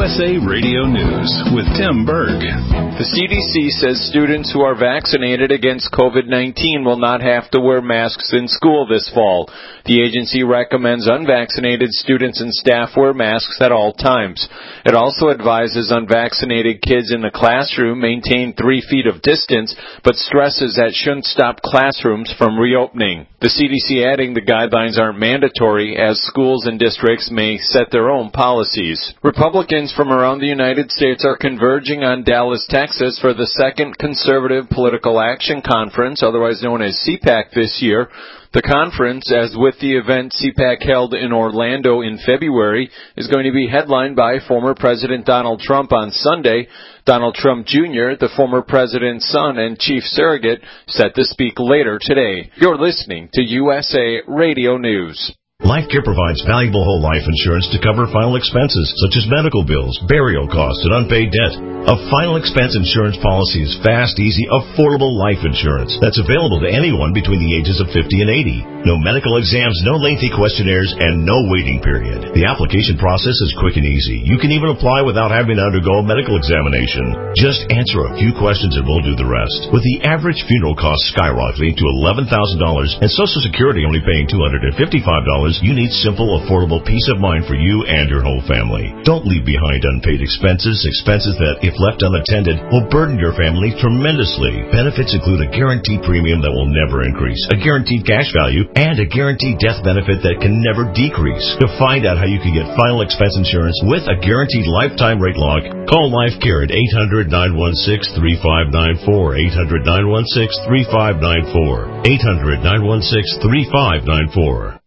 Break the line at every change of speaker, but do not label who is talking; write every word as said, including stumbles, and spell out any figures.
S A Radio News with Tim Berg.
The C D C says students who are vaccinated against COVID nineteen will not have to wear masks in school this fall. The agency recommends unvaccinated students and staff wear masks at all times. It also advises unvaccinated kids in the classroom maintain three feet of distance, but stresses that shouldn't stop classrooms from reopening. The C D C adding the guidelines aren't mandatory, as schools and districts may set their own policies. Republicans from around the United States are converging on Dallas, Texas for the second Conservative Political Action Conference, otherwise known as C PAC, this year. The conference, as with the event C PAC held in Orlando in February, is going to be headlined by former President Donald Trump on Sunday. Donald Trump Junior, the former president's son and chief surrogate, set to speak later today. You're listening to U S A Radio News.
LifeCare provides valuable whole life insurance to cover final expenses, such as medical bills, burial costs, and unpaid debt. A final expense insurance policy is fast, easy, affordable life insurance that's available to anyone between the ages of fifty and eighty. No medical exams, no lengthy questionnaires, and no waiting period. The application process is quick and easy. You can even apply without having to undergo a medical examination. Just answer a few questions and we'll do the rest. With the average funeral cost skyrocketing to eleven thousand dollars and Social Security only paying two hundred fifty-five dollars, you need simple, affordable peace of mind for you and your whole family. Don't leave behind unpaid expenses, expenses that, if left unattended, will burden your family tremendously. Benefits include a guaranteed premium that will never increase, a guaranteed cash value, and a guaranteed death benefit that can never decrease. To find out how you can get final expense insurance with a guaranteed lifetime rate lock, call LifeCare at eight hundred, nine one six, three five nine four, eight hundred, nine one six, three five nine four, eight hundred, nine one six, three five nine four.